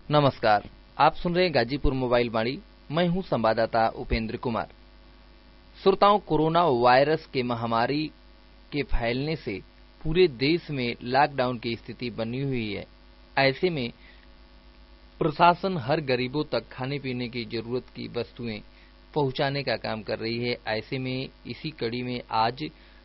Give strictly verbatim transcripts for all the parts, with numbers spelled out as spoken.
नमस्कार, आप सुन रहे हैं गाजीपुर मोबाइल वाणी। मैं हूं संवाददाता उपेंद्र कुमार। श्रोताओं, कोरोना वायरस के महामारी के फैलने से पूरे देश में लॉकडाउन की स्थिति बनी हुई है। ऐसे में प्रशासन हर गरीबों तक खाने पीने की जरूरत की वस्तुएं पहुंचाने का काम कर रही है। ऐसे में इसी कड़ी में आज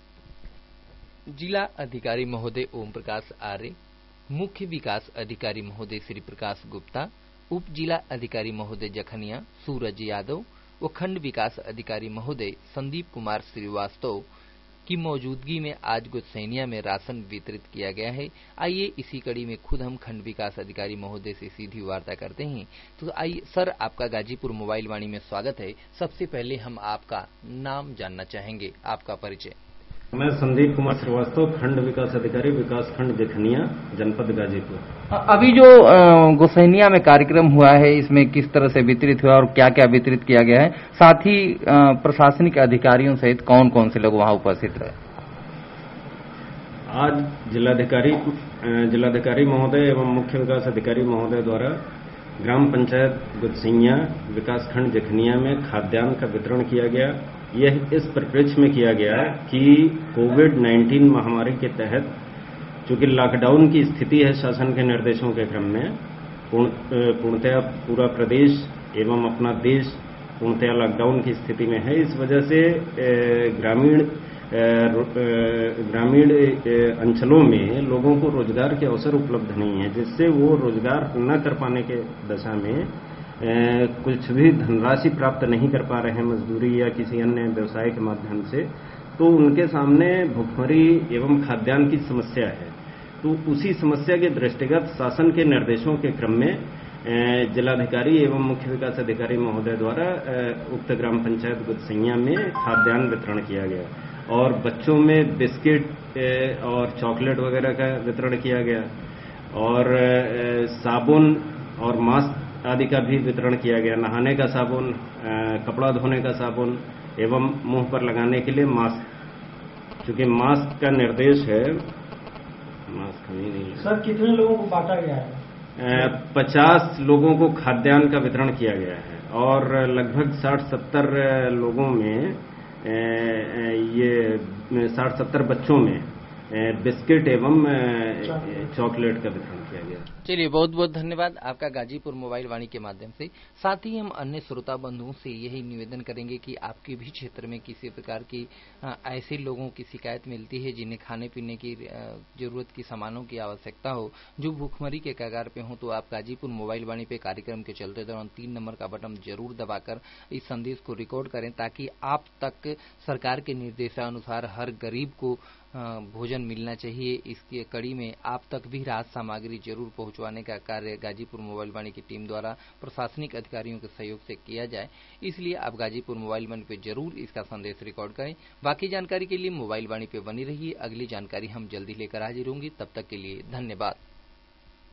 जिला अधिकारी महोदय ओम प्रकाश आर्य, मुख्य विकास अधिकारी महोदय श्री प्रकाश गुप्ता, उप जिला अधिकारी महोदय जखनिया सूरज यादव व खंड विकास अधिकारी महोदय संदीप कुमार श्रीवास्तव की मौजूदगी में आज गोसैनिया में राशन वितरित किया गया है। आइए इसी कड़ी में खुद हम खंड विकास अधिकारी महोदय से सीधी वार्ता करते हैं। तो आइए सर, आपका गाजीपुर मोबाइल वाणी में स्वागत है। सबसे पहले हम आपका नाम जानना चाहेंगे, आपका परिचय। मैं संदीप कुमार श्रीवास्तव, खंड विकास अधिकारी, विकास खंड जखनिया, जनपद गाजीपुर। अभी जो गोसैनिया में कार्यक्रम हुआ है, इसमें किस तरह से वितरित हुआ और क्या क्या वितरित किया गया है, साथ ही प्रशासनिक अधिकारियों सहित कौन कौन से लोग वहां उपस्थित रहे? आज जिलाधिकारी जिलाधिकारी महोदय एवं मुख्य विकास अधिकारी महोदय द्वारा ग्राम पंचायत गोसैनिया, विकास खंड जखनिया में खाद्यान्न का वितरण किया गया। यह इस परिप्रेक्ष्य में किया गया कि कोविड नाइन्टीन महामारी के तहत चूंकि लॉकडाउन की स्थिति है, शासन के निर्देशों के क्रम में पूर्णतया पूरा प्रदेश एवं अपना देश पूर्णतया लॉकडाउन की स्थिति में है। इस वजह से ग्रामीण ग्रामीण अंचलों में लोगों को रोजगार के अवसर उपलब्ध नहीं है, जिससे वो रोजगार न कर पाने के दशा में कुछ भी धनराशि प्राप्त नहीं कर पा रहे हैं मजदूरी या किसी अन्य व्यवसाय के माध्यम से, तो उनके सामने भुखमरी एवं खाद्यान्न की समस्या है। तो उसी समस्या के दृष्टिगत शासन के निर्देशों के क्रम में जिलाधिकारी एवं मुख्य विकास अधिकारी महोदय द्वारा उक्त ग्राम पंचायत गोसैनिया में खाद्यान्न वितरण किया गया और बच्चों में बिस्किट और चॉकलेट वगैरह का वितरण किया गया और साबुन और मास्क आदि का भी वितरण किया गया। नहाने का साबुन, कपड़ा धोने का साबुन एवं मुंह पर लगाने के लिए मास्क। चूंकि मास्क का निर्देश है, मास्क नहीं नहीं सर, कितने लोगों को बांटा गया है? पचास लोगों को खाद्यान्न का वितरण किया गया है और लगभग साठ सत्तर लोगों में, ये साठ सत्तर बच्चों में बिस्किट एवं चॉकलेट का वितरण किया गया। चलिए, बहुत बहुत धन्यवाद आपका गाजीपुर मोबाइल वाणी के माध्यम से। साथ ही हम अन्य श्रोता बंधुओं से यही निवेदन करेंगे कि आपके भी क्षेत्र में किसी प्रकार की ऐसे लोगों की शिकायत मिलती है जिन्हें खाने पीने की जरूरत की सामानों की आवश्यकता हो, जो भूखमरी के कगार पे हो, तो आप गाजीपुर मोबाइल वाणी पे कार्यक्रम के चलते दौरान तीन नंबर का बटन जरूर दबाकर इस संदेश को रिकॉर्ड करें, ताकि आप तक सरकार के निर्देशानुसार हर गरीब को भोजन मिलना चाहिए। इसकी कड़ी में आप तक भी राहत सामग्री जरूर पहुंचवाने का कार्य गाजीपुर मोबाइल वाणी की टीम द्वारा प्रशासनिक अधिकारियों के सहयोग से किया जाए। इसलिए आप गाजीपुर मोबाइल वाणी पे जरूर इसका संदेश रिकॉर्ड करें। बाकी जानकारी के लिए मोबाइल वाणी पे बनी रहिए। अगली जानकारी हम जल्दी लेकर हाजिर होंगे। तब तक के लिए धन्यवाद।